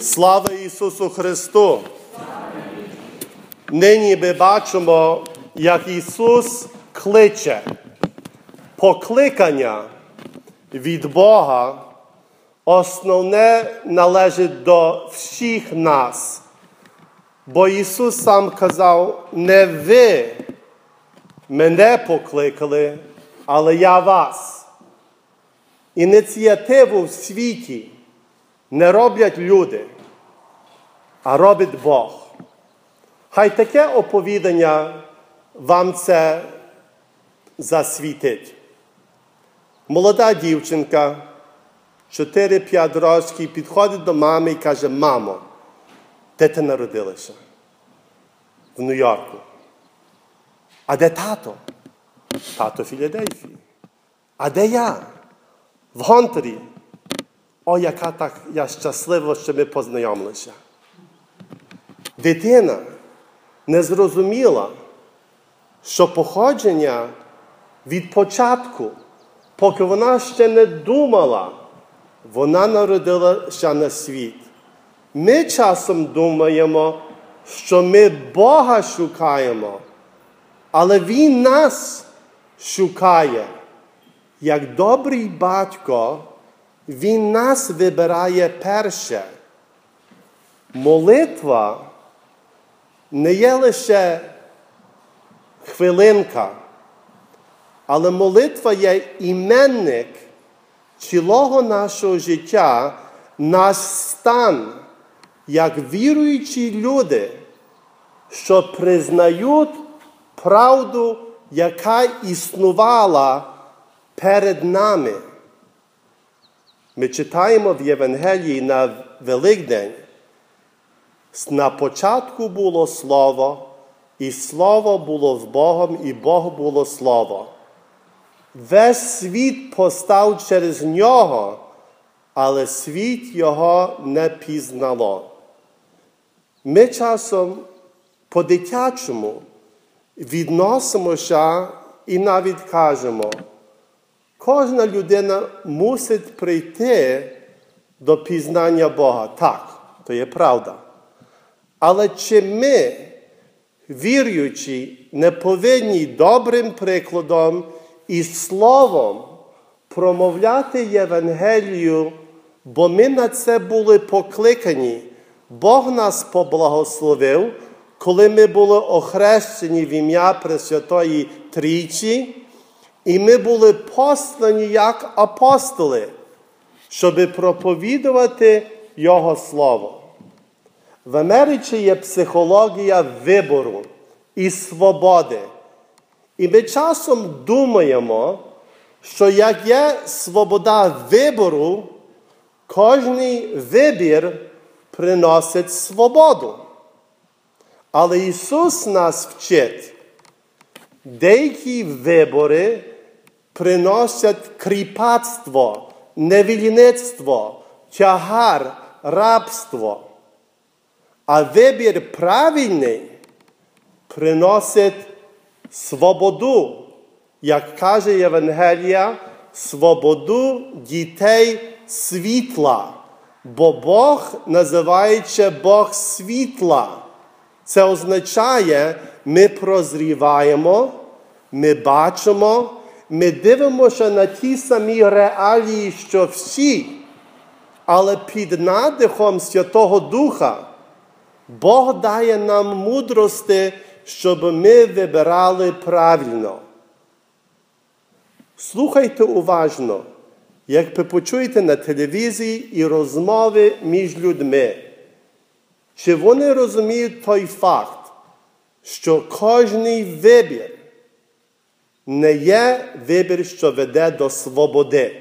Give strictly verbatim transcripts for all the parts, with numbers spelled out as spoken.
Слава Ісусу Христу! Нині ми бачимо, як Ісус кличе. Покликання від Бога основне належить до всіх нас. Бо Ісус сам казав, не ви мене покликали, але я вас. Ініціативу в світі не роблять люди, а робить Бог. Хай таке оповідання вам це засвітить. Молода дівчинка, чотири-п'ять років, підходить до мами і каже, мамо, де ти народилася? В Нью-Йорку. А де тато? Тато в Філадельфії. А де я? В Гонтарі. О, яка так я щаслива, що ми познайомилися. Дитина не зрозуміла, що походження від початку, поки вона ще не думала, вона народилася на світ. Ми часом думаємо, що ми Бога шукаємо, але Він нас шукає. Як добрий батько, Він нас вибирає перше. Молитва не є лише хвилинка, але молитва є іменник цілого нашого життя, наш стан, як віруючі люди, що признають правду, яка існувала перед нами. Ми читаємо в Євангелії на Великдень. На початку було Слово, і Слово було з Богом, і Бог було Слово. Весь світ постав через Нього, але світ Його не пізнало. Ми часом по-дитячому відносимося і навіть кажемо, кожна людина мусить прийти до пізнання Бога. Так, то є правда. Але чи ми, віруючи, не повинні добрим прикладом і словом промовляти Євангелію, бо ми на це були покликані. Бог нас поблагословив, коли ми були охрещені в ім'я Пресвятої Трійці, і ми були послані як апостоли, щоб проповідувати Його Слово. В Америці є психологія вибору і свободи. І ми часом думаємо, що як є свобода вибору, кожний вибір приносить свободу. Але Ісус нас вчить, деякі вибори приносять кріпацтво, невільництво, тягар, рабство. А вибір правильний приносить свободу, як каже Євангелія, свободу дітей світла. Бо Бог називається Бог світла. Це означає, ми прозріваємо, ми бачимо, ми дивимося на ті самі реалії, що всі, але під надихом Святого Духа Бог дає нам мудрості, щоб ми вибирали правильно. Слухайте уважно, як ви почуєте на телевізії і розмови між людьми. Чи вони розуміють той факт, що кожний вибір не є вибір, що веде до свободи?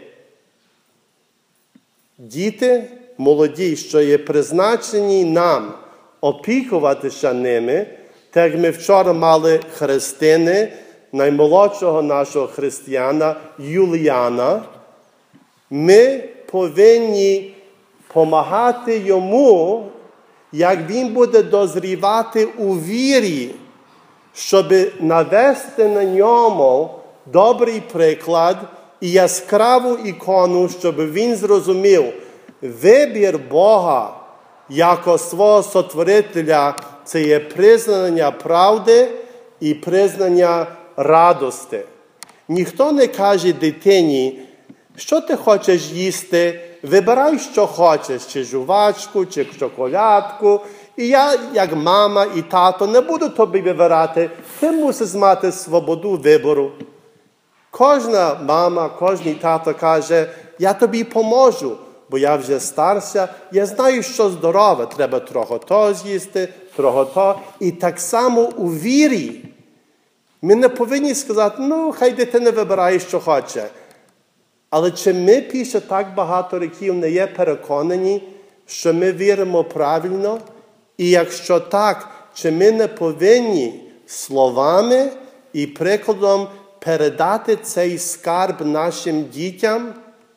Діти молоді, що є призначені нам опікуватися ними, так як ми вчора мали хрестини наймолодшого нашого християна Юліана, ми повинні допомагати йому, як він буде дозрівати у вірі, щоб навести на ньому добрий приклад і яскраву ікону, щоб він зрозумів, вибір Бога як свого сотворителя, це є признання правди і признання радості. Ніхто не каже дитині, що ти хочеш їсти, вибирай, що хочеш, чи жувачку, чи шоколадку. І я, як мама і тато, не буду тобі вибирати. Ти мусиш мати свободу вибору. Кожна мама, кожен тато каже, я тобі поможу, бо я вже старша, я знаю, що здорове. Треба трохи то з'їсти, трохи то. І так само у вірі. Ми не повинні сказати, ну, хай дитина вибирає, що хоче. Але чи ми після так багато років не є переконані, що ми віримо правильно? І якщо так, чи ми не повинні словами і прикладом передати цей скарб нашим дітям?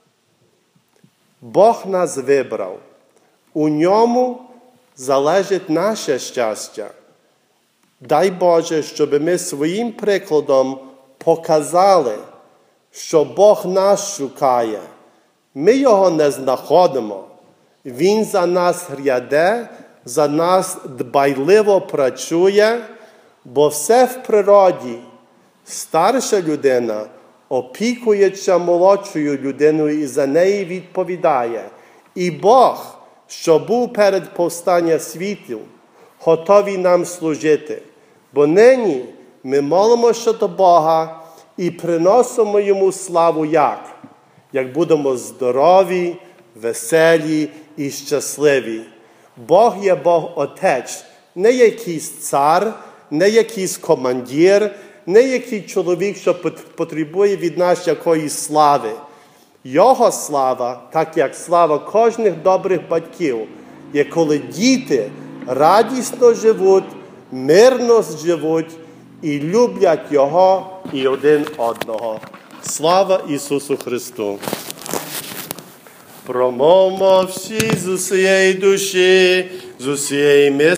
Бог нас вибрав. У ньому залежить наше щастя. Дай Боже, щоб ми своїм прикладом показали, що Бог нас шукає. Ми його не знаходимо. Він за нас гряде, за нас дбайливо працює, бо все в природі. Старша людина опікується молодшою людиною і за неї відповідає. І Бог, що був перед повстанням світу, готовий нам служити. Бо нині ми молимося до Бога і приносимо Йому славу як? Як будемо здорові, веселі і щасливі. Бог є Бог-Отець, не якийсь цар, не якийсь командир, не якийсь чоловік, що потребує від нас якоїсь слави. Його слава, так як слава кожних добрих батьків, є коли діти радісно живуть, мирно живуть і люблять Його і один одного. Слава Ісусу Христу! Промовмо всі з усієї душі, з усієї мислі,